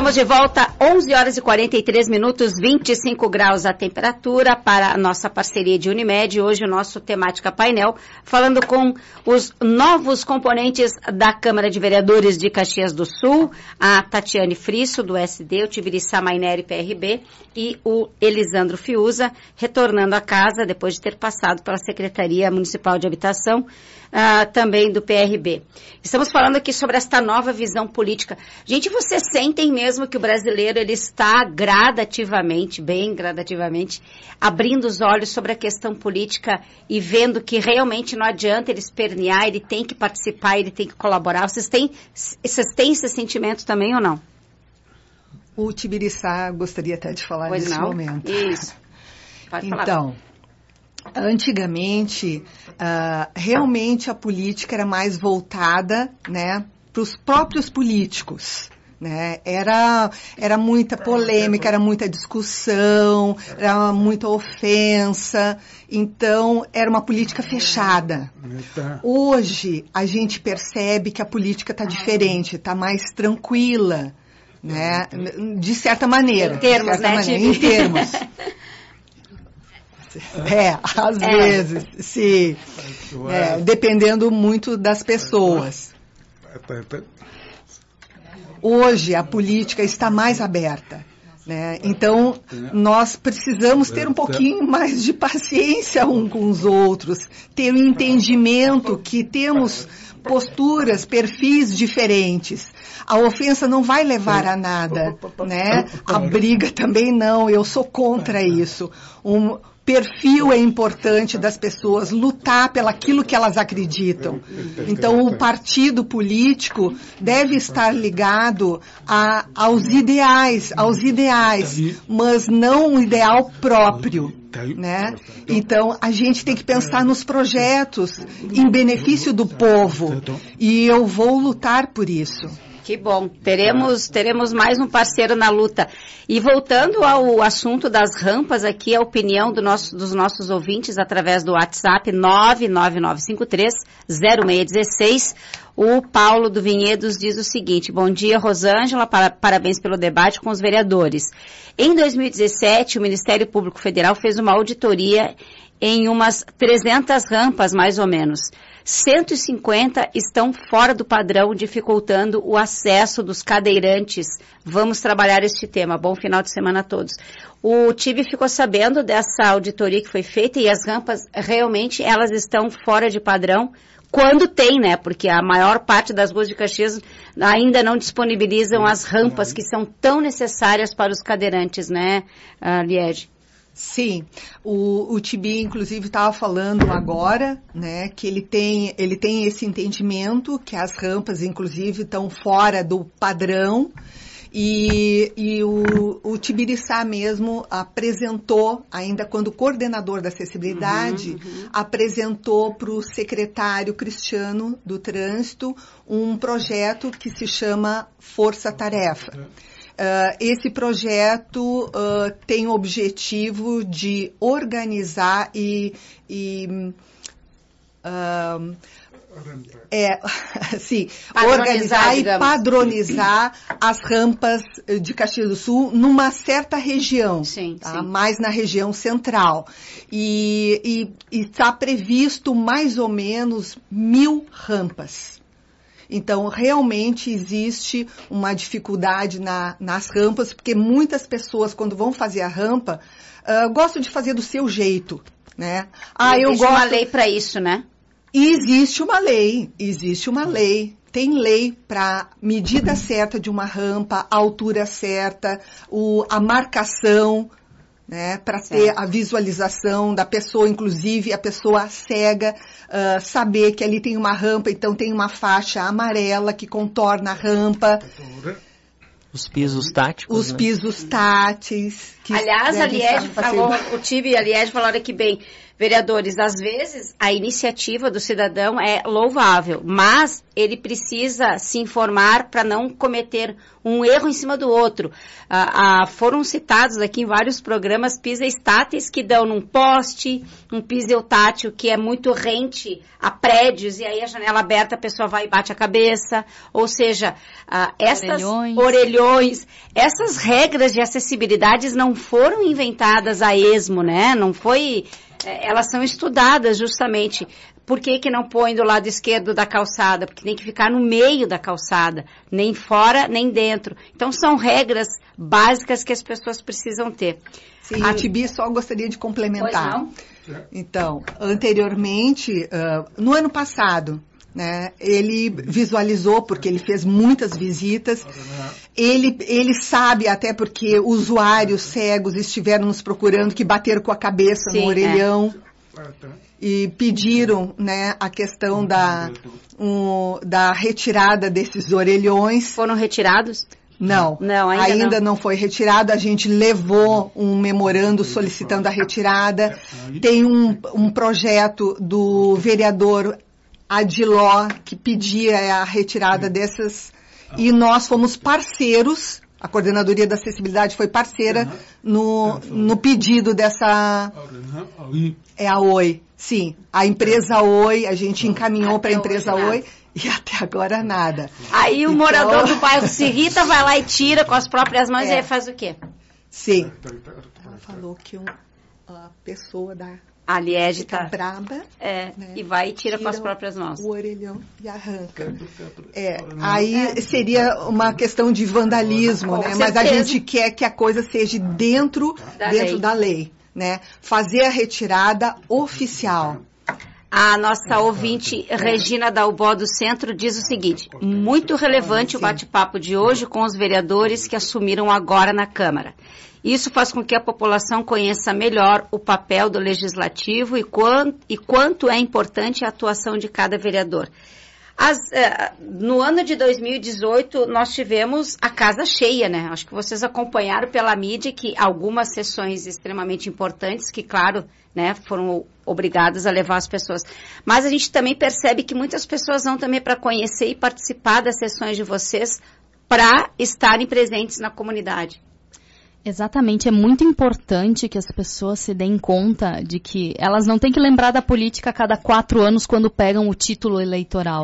Estamos de volta, 11 horas e 43 minutos, 25 graus a temperatura para a nossa parceria de Unimed. Hoje o nosso temática painel, falando com os novos componentes da Câmara de Vereadores de Caxias do Sul, a Tatiane Frisso, do SD, o Tibiriçá Maineri, PRB, e o Elisandro Fiuza, retornando à casa depois de ter passado pela Secretaria Municipal de Habitação, também do PRB. Estamos falando aqui sobre esta nova visão política. Gente, vocês sentem mesmo que o brasileiro ele está gradativamente, bem gradativamente, abrindo os olhos sobre a questão política e vendo que realmente não adianta ele espernear, ele tem que participar, ele tem que colaborar. Vocês têm esse sentimento também ou não? O Tibiriçá gostaria até de falar nesse momento. Isso. Pode falar. Então, antigamente, realmente a política era mais voltada, né, para os próprios políticos, né? Era muita polêmica, era muita discussão, era muita ofensa. Então, era uma política fechada. Hoje, a gente percebe que a política está diferente, está mais tranquila, né? De certa maneira. Em termos, né? Em termos. Às vezes, sim. Dependendo muito das pessoas. Hoje, a política está mais aberta, né? Então, nós precisamos ter um pouquinho mais de paciência uns com os outros, ter um entendimento que temos posturas, perfis diferentes. A ofensa não vai levar a nada, né? A briga também não, eu sou contra isso. Perfil é importante das pessoas, lutar pelaquilo que elas acreditam. Então, o partido político deve estar ligado aos ideais, mas não um ideal próprio, né? Então, a gente tem que pensar nos projetos em benefício do povo, e eu vou lutar por isso. Que bom, teremos mais um parceiro na luta. E voltando ao assunto das rampas aqui, a opinião dos nossos ouvintes através do WhatsApp 99953-0616. O Paulo do Vinhedos diz o seguinte: bom dia, Rosângela, parabéns pelo debate com os vereadores. Em 2017, o Ministério Público Federal fez uma auditoria em umas 300 rampas, mais ou menos. 150 estão fora do padrão, dificultando o acesso dos cadeirantes. Vamos trabalhar este tema. Bom final de semana a todos. O Tibi ficou sabendo dessa auditoria que foi feita e as rampas, realmente, elas estão fora de padrão. Quando tem, né? Porque a maior parte das ruas de Caxias ainda não disponibilizam as rampas que são tão necessárias para os cadeirantes, né, Liege? Sim, o Tibi, inclusive, estava falando agora, né, que ele tem esse entendimento que as rampas, inclusive, estão fora do padrão, e o Tibiriçá mesmo apresentou, ainda quando coordenador da acessibilidade, apresentou para o secretário Cristiano do Trânsito um projeto que se chama Força Tarefa. Esse projeto tem o objetivo de organizar organizar e padronizar as rampas de Caxias do Sul numa certa região, sim. Mais na região central. E está previsto mais ou menos 1.000 rampas. Então, realmente existe uma dificuldade nas rampas, porque muitas pessoas, quando vão fazer a rampa, gostam de fazer do seu jeito, né? Existe uma lei para isso, né? Existe uma lei. Tem lei para medida certa de uma rampa, a altura certa, a marcação, né, para ter a visualização da pessoa, inclusive a pessoa cega, saber que ali tem uma rampa, então tem uma faixa amarela que contorna a rampa. Os pisos táticos. Pisos táteis. Aliás, a Liege falou, o Tibi e a Liege falaram aqui bem, Vereadores, às vezes, a iniciativa do cidadão é louvável, mas ele precisa se informar para não cometer um erro em cima do outro. Foram citados aqui em vários programas pisa-estáteis que dão num poste, um pisa-tátil que é muito rente a prédios, e aí a janela aberta a pessoa vai e bate a cabeça. Ou seja, essas orelhões, essas regras de acessibilidade não foram inventadas a esmo, né? Não foi... Elas são estudadas justamente. Por que não põe do lado esquerdo da calçada? Porque tem que ficar no meio da calçada, nem fora, nem dentro. Então, são regras básicas que as pessoas precisam ter. Sim, a Tibi só gostaria de complementar. Pois não? Então, anteriormente, no ano passado, né, ele visualizou, porque ele fez muitas visitas, ele sabe, até porque usuários cegos estiveram nos procurando, que bateram com a cabeça no orelhão, e pediram, né, a questão da retirada desses orelhões. Foram retirados? Não, ainda não foi retirado. A gente levou um memorando solicitando a retirada. Tem um projeto do vereador Adiló, que pedia a retirada dessas, e nós fomos parceiros, a Coordenadoria da Acessibilidade foi parceira no pedido dessa... É a Oi, sim. A empresa Oi, a gente encaminhou para a empresa Oi, e até agora nada. Aí o morador do bairro se irrita, vai lá e tira com as próprias mãos, e aí faz o quê? Sim. Ela falou que a pessoa da... A Liege tá braba, né? E vai e tira com as próprias mãos. O orelhão e arranca. Aí seria uma questão de vandalismo, né? Mas a gente quer que a coisa seja dentro da lei, né? Fazer a retirada oficial. A nossa ouvinte Regina Dalbó do Centro diz o seguinte: muito relevante o bate-papo de hoje com os vereadores que assumiram agora na Câmara. Isso faz com que a população conheça melhor o papel do Legislativo e quanto é importante a atuação de cada vereador. No ano de 2018, nós tivemos a casa cheia, né? Acho que vocês acompanharam pela mídia que algumas sessões extremamente importantes, que, claro, né, foram obrigadas a levar as pessoas. Mas a gente também percebe que muitas pessoas vão também para conhecer e participar das sessões de vocês para estarem presentes na comunidade. Exatamente, é muito importante que as pessoas se deem conta de que elas não têm que lembrar da política a cada 4 anos quando pegam o título eleitoral.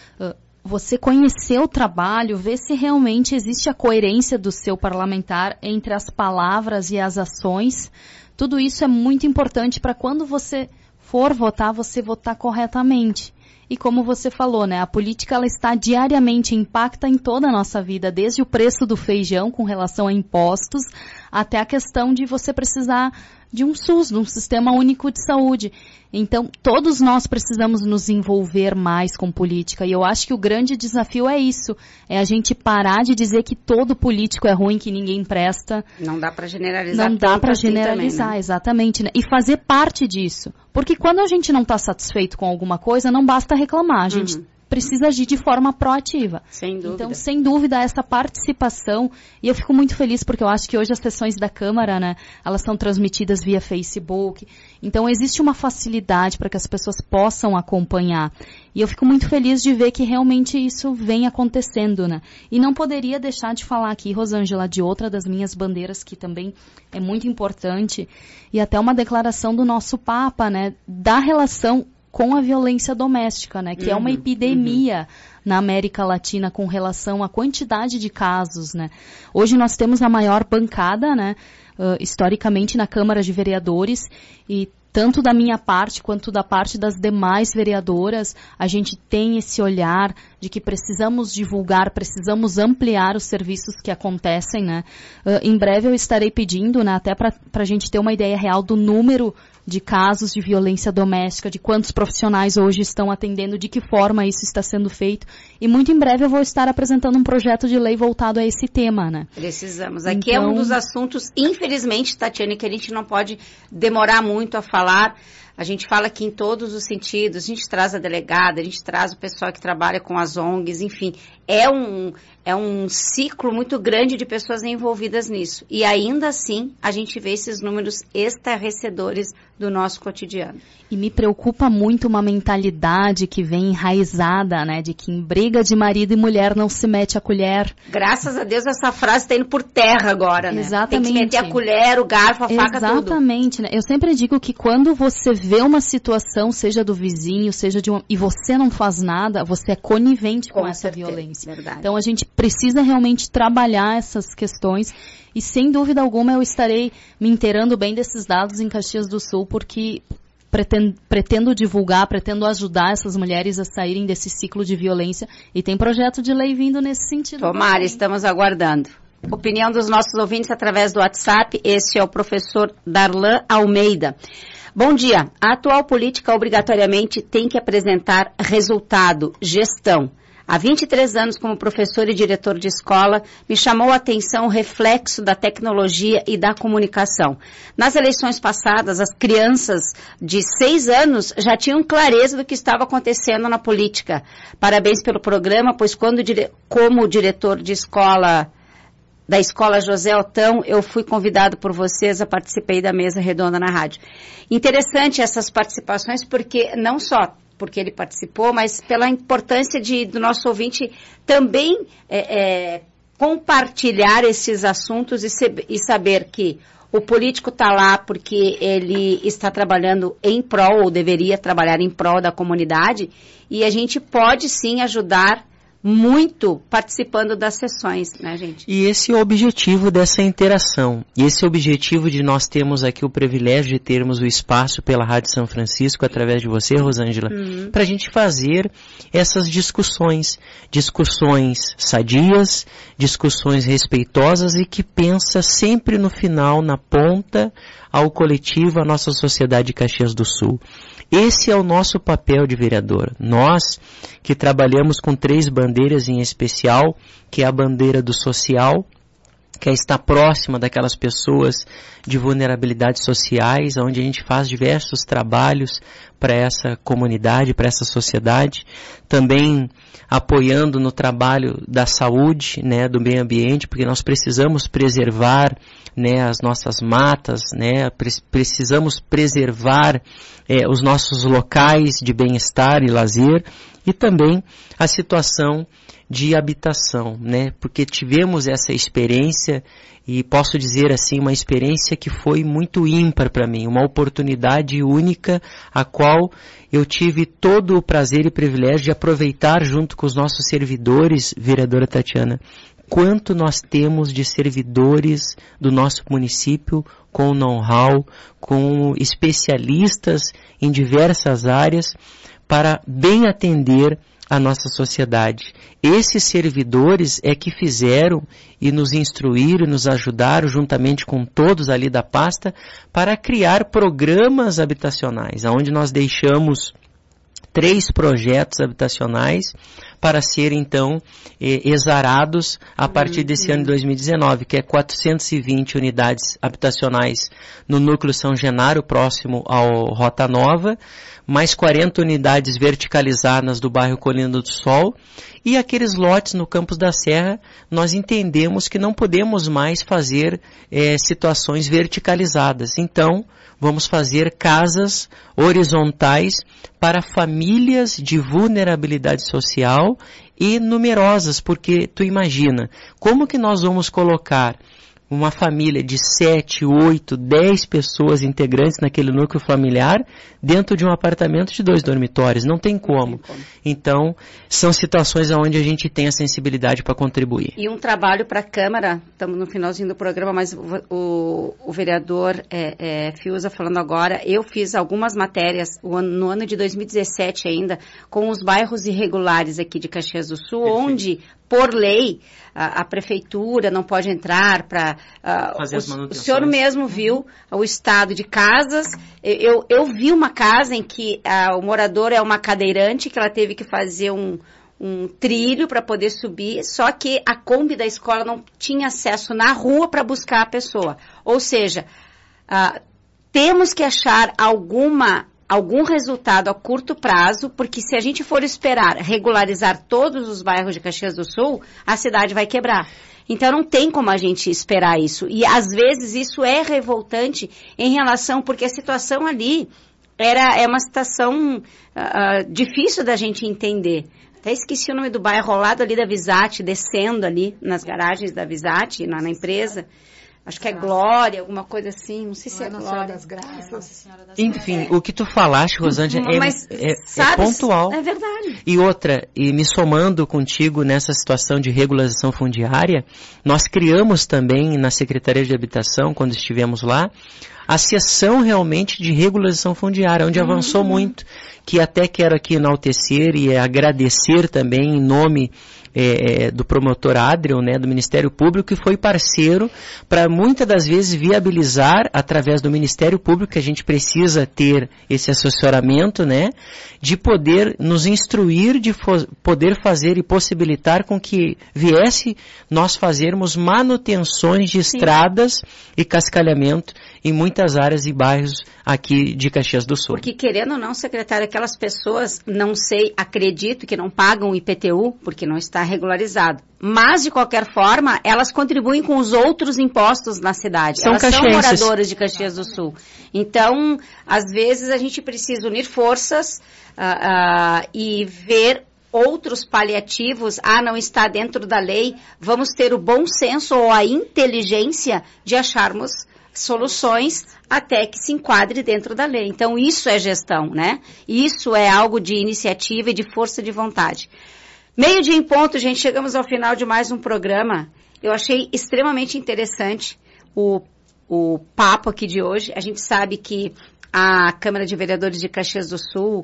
Você conhecer o trabalho, ver se realmente existe a coerência do seu parlamentar entre as palavras e as ações. Tudo isso é muito importante para quando você for votar, você votar corretamente. E como você falou, né, a política ela está diariamente, impacta em toda a nossa vida, desde o preço do feijão com relação a impostos, até a questão de você precisar de um SUS, de um Sistema Único de Saúde. Então, todos nós precisamos nos envolver mais com política. E eu acho que o grande desafio é isso, é a gente parar de dizer que todo político é ruim, que ninguém presta. Não dá para generalizar. Não dá para generalizar, também, né? Exatamente. Né? E fazer parte disso. Porque quando a gente não está satisfeito com alguma coisa, não basta reclamar. A gente precisa agir de forma proativa. Sem dúvida. Então, sem dúvida, essa participação, e eu fico muito feliz porque eu acho que hoje as sessões da Câmara, né, elas são transmitidas via Facebook, então existe uma facilidade para que as pessoas possam acompanhar. E eu fico muito feliz de ver que realmente isso vem acontecendo, né. E não poderia deixar de falar aqui, Rosângela, de outra das minhas bandeiras que também é muito importante, e até uma declaração do nosso Papa, né, da relação com a violência doméstica, né, que é uma epidemia na América Latina com relação à quantidade de casos, né. Hoje nós temos a maior bancada, né, historicamente na Câmara de Vereadores, e tanto da minha parte quanto da parte das demais vereadoras, a gente tem esse olhar de que precisamos divulgar, precisamos ampliar os serviços que acontecem, né. Em breve eu estarei pedindo, né, até para a gente ter uma ideia real do número de casos de violência doméstica, de quantos profissionais hoje estão atendendo, de que forma isso está sendo feito. E muito em breve eu vou estar apresentando um projeto de lei voltado a esse tema, né? Precisamos. Aqui é um dos assuntos, infelizmente, Tatiane, que a gente não pode demorar muito a falar. A gente fala aqui em todos os sentidos, a gente traz a delegada, a gente traz o pessoal que trabalha com as ONGs, enfim. É é um ciclo muito grande de pessoas envolvidas nisso. E ainda assim, a gente vê esses números estarrecedores do nosso cotidiano. E me preocupa muito uma mentalidade que vem enraizada, né, de que em briga de marido e mulher não se mete a colher. Graças a Deus essa frase está indo por terra agora, né? Exatamente. Tem que meter a colher, o garfo, a faca, tudo. Exatamente, né? Eu sempre digo que quando você vê uma situação, seja do vizinho, seja de e você não faz nada, você é conivente com essa violência. Verdade. Então a gente precisa realmente trabalhar essas questões e sem dúvida alguma eu estarei me inteirando bem desses dados em Caxias do Sul, porque pretendo divulgar, pretendo ajudar essas mulheres a saírem desse ciclo de violência e tem projeto de lei vindo nesse sentido. Tomara, estamos aguardando. Opinião dos nossos ouvintes através do WhatsApp, esse é o professor Darlan Almeida. Bom dia, a atual política obrigatoriamente tem que apresentar resultado, gestão. Há 23 anos como professor e diretor de escola, me chamou a atenção o reflexo da tecnologia e da comunicação. Nas eleições passadas, as crianças de 6 anos já tinham clareza do que estava acontecendo na política. Parabéns pelo programa, pois como diretor de escola, da Escola José Otão, eu fui convidado por vocês, participei da mesa redonda na rádio. Interessante essas participações, porque não só porque ele participou, mas pela importância do nosso ouvinte também compartilhar esses assuntos e saber que o político está lá porque ele está trabalhando em prol, ou deveria trabalhar em prol da comunidade, e a gente pode sim ajudar muito participando das sessões, né, gente? E esse é o objetivo dessa interação. E esse é o objetivo de nós termos aqui o privilégio de termos o espaço pela Rádio São Francisco, através de você, Rosângela, para a gente fazer essas discussões sadias, discussões respeitosas e que pensa sempre no final, na ponta, ao coletivo, à nossa sociedade de Caxias do Sul. Esse é o nosso papel de vereador. Nós que trabalhamos com 3 bandeiras em especial, que é a bandeira do social, que é estar próxima daquelas pessoas de vulnerabilidades sociais, onde a gente faz diversos trabalhos para essa comunidade, para essa sociedade, também apoiando no trabalho da saúde, né, do meio ambiente, porque nós precisamos preservar, né, as nossas matas, né, precisamos preservar os nossos locais de bem-estar e lazer, e também a situação de habitação, né? Porque tivemos essa experiência, e posso dizer assim, uma experiência que foi muito ímpar para mim, uma oportunidade única, a qual eu tive todo o prazer e privilégio de aproveitar junto com os nossos servidores, vereadora Tatiana, quanto nós temos de servidores do nosso município com know-how, com especialistas em diversas áreas, para bem atender a nossa sociedade. Esses servidores é que fizeram e nos instruíram, nos ajudaram, juntamente com todos ali da pasta, para criar programas habitacionais, onde nós deixamos 3 projetos habitacionais para serem, então, exarados a partir desse ano de 2019, que é 420 unidades habitacionais no Núcleo São Genaro, próximo ao Rota Nova, mais 40 unidades verticalizadas do bairro Colina do Sol, e aqueles lotes no Campos da Serra, nós entendemos que não podemos mais fazer situações verticalizadas. Então, vamos fazer casas horizontais para famílias de vulnerabilidade social e numerosas, porque tu imagina, como que nós vamos colocar uma família de 7, 8, 10 pessoas integrantes naquele núcleo familiar dentro de um apartamento de 2 dormitórios? Não tem como. Então, são situações onde a gente tem a sensibilidade para contribuir. E um trabalho para a Câmara, estamos no finalzinho do programa, mas o vereador Fiuza falando agora, eu fiz algumas matérias no ano de 2017 ainda, com os bairros irregulares aqui de Caxias do Sul, onde, por lei, a prefeitura não pode entrar para fazer as manutenções. O senhor mesmo viu o estado de casas. Eu vi uma casa em que o morador é uma cadeirante, que ela teve que fazer um trilho para poder subir, só que a Kombi da escola não tinha acesso na rua para buscar a pessoa. Ou seja, temos que achar alguma algum resultado a curto prazo, porque se a gente for esperar regularizar todos os bairros de Caxias do Sul, a cidade vai quebrar. Então não tem como a gente esperar isso. E às vezes isso é revoltante em relação, porque a situação ali é uma situação difícil da gente entender. Até esqueci o nome do bairro, ao lado ali da Visate, descendo ali nas garagens da Visate, na empresa. Acho que é Glória, alguma coisa assim, não sei se é Glória. Das Graças. Enfim, o que tu falaste, Rosângela, é pontual. É verdade. E outra, e me somando contigo nessa situação de regularização fundiária, nós criamos também na Secretaria de Habitação, quando estivemos lá, a seção realmente de regularização fundiária, onde avançou muito, que até quero aqui enaltecer e agradecer também em nome do promotor Adriel, né, do Ministério Público, que foi parceiro para muitas das vezes viabilizar, através do Ministério Público, que a gente precisa ter esse assessoramento, né, de poder nos instruir, de poder fazer e possibilitar com que viesse nós fazermos manutenções de estradas e cascalhamento em muitas áreas e bairros aqui de Caxias do Sul. Porque, querendo ou não, secretário, aquelas pessoas, não sei, acredito que não pagam IPTU, porque não está regularizado. Mas, de qualquer forma, elas contribuem com os outros impostos na cidade. Elas são moradoras de Caxias do Sul. Então, às vezes, a gente precisa unir forças e ver outros paliativos. Não está dentro da lei. Vamos ter o bom senso ou a inteligência de acharmos soluções até que se enquadre dentro da lei. Então, isso é gestão, né? Isso é algo de iniciativa e de força de vontade. 12:00 em ponto, gente. Chegamos ao final de mais um programa. Eu achei extremamente interessante o papo aqui de hoje. A gente sabe que a Câmara de Vereadores de Caxias do Sul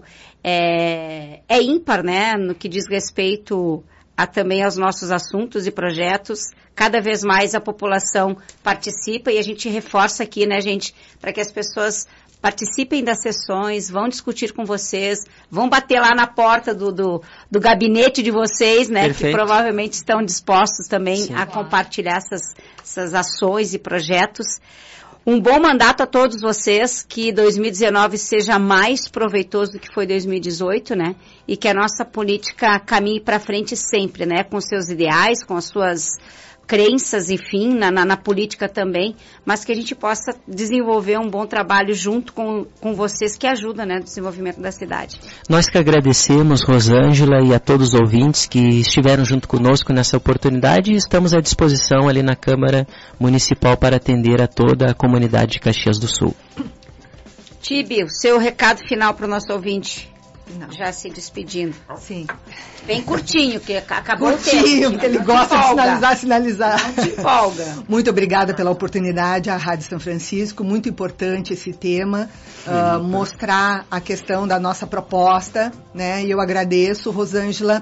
é ímpar, né? No que diz respeito também aos nossos assuntos e projetos. Cada vez mais a população participa e a gente reforça aqui, né, gente, para que as pessoas participem das sessões, vão discutir com vocês, vão bater lá na porta do gabinete de vocês, né, Perfeito. que provavelmente estão dispostos também a compartilhar essas ações e projetos. Um bom mandato a todos vocês, que 2019 seja mais proveitoso do que foi 2018, né? E que a nossa política caminhe para frente sempre, né? Com seus ideais, com as suas crenças, enfim, na política também, mas que a gente possa desenvolver um bom trabalho junto com vocês que ajudam, né, no desenvolvimento da cidade. Nós que agradecemos, Rosângela, e a todos os ouvintes que estiveram junto conosco nessa oportunidade e estamos à disposição ali na Câmara Municipal para atender a toda a comunidade de Caxias do Sul. Tibi, o seu recado final para o nosso ouvinte. Não. Já se despedindo. Sim. Bem curtinho, que acabou o tempo. Curtinho, porque ele gosta de sinalizar. Não te empolga. Muito obrigada pela oportunidade, à Rádio São Francisco. Muito importante esse tema, mostrar a questão da nossa proposta, né? E eu agradeço, Rosângela,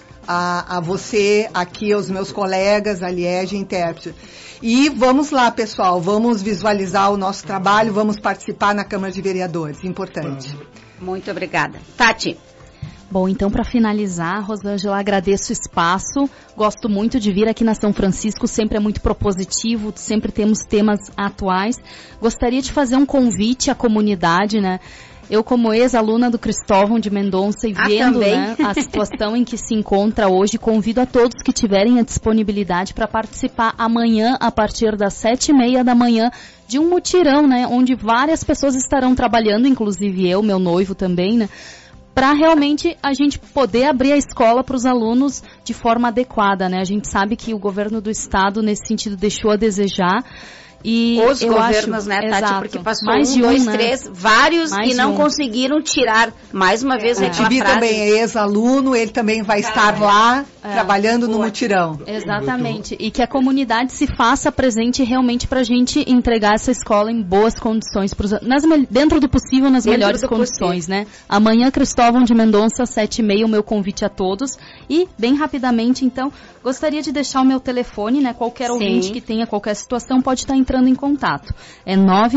a você, aqui aos meus colegas, a Liege e intérprete. E vamos lá, pessoal, vamos visualizar o nosso trabalho, vamos participar na Câmara de Vereadores. Importante. Muito obrigada. Tati. Bom, então para finalizar, Rosângela, agradeço o espaço, gosto muito de vir aqui na São Francisco, sempre é muito propositivo, sempre temos temas atuais. Gostaria de fazer um convite à comunidade, né? Eu, como ex-aluna do Cristóvão de Mendonça e vendo, né, a situação em que se encontra hoje, convido a todos que tiverem a disponibilidade para participar amanhã, a partir das 7:30 da manhã, de um mutirão, né, onde várias pessoas estarão trabalhando, inclusive eu, meu noivo também, né, para realmente a gente poder abrir a escola para os alunos de forma adequada, né? A gente sabe que o governo do estado, nesse sentido, deixou a desejar. E os governos, né, Tati? Exato. Porque passou mais de dois, né? três, vários mais e não conseguiram tirar. Mais uma vez, o aquela Tibi frase. também é ex-aluno, ele também vai estar lá trabalhando no mutirão. Exatamente. E que a comunidade se faça presente realmente para a gente entregar essa escola em boas condições, dentro do possível, nas melhores condições, né? Amanhã, Cristóvão de Mendonça, 7:30, o meu convite a todos. E, bem rapidamente, então, gostaria de deixar o meu telefone, né? Qualquer ouvinte que tenha qualquer situação pode estar entrando em contato. É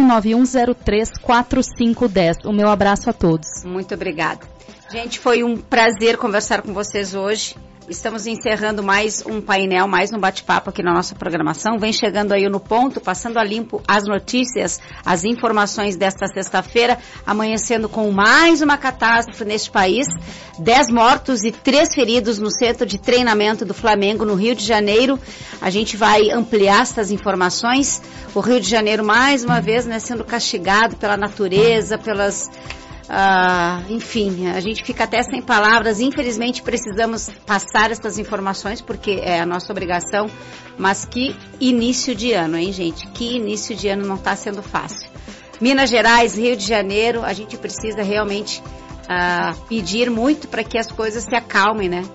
991034510. O meu abraço a todos. Muito obrigada. Gente, foi um prazer conversar com vocês hoje. Estamos encerrando mais um painel, mais um bate-papo aqui na nossa programação. Vem chegando aí no ponto, passando a limpo as notícias, as informações desta sexta-feira, amanhecendo com mais uma catástrofe neste país. 10 mortos e 3 feridos no centro de treinamento do Flamengo, no Rio de Janeiro. A gente vai ampliar essas informações. O Rio de Janeiro, mais uma vez, né, sendo castigado pela natureza, pelas... enfim, a gente fica até sem palavras. Infelizmente precisamos passar essas informações porque é a nossa obrigação, mas que início de ano, hein, gente? Que início de ano, não está sendo fácil. Minas Gerais, Rio de Janeiro, a gente precisa realmente pedir muito para que as coisas se acalmem, né?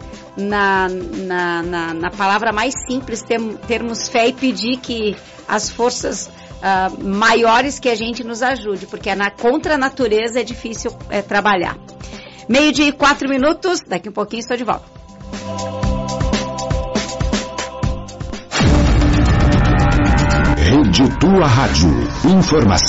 Na palavra mais simples, termos fé e pedir que as forças maiores que a gente nos ajude, porque contra a natureza é difícil trabalhar. 12:04, daqui um pouquinho estou de volta. Rede Tua Rádio. Informação.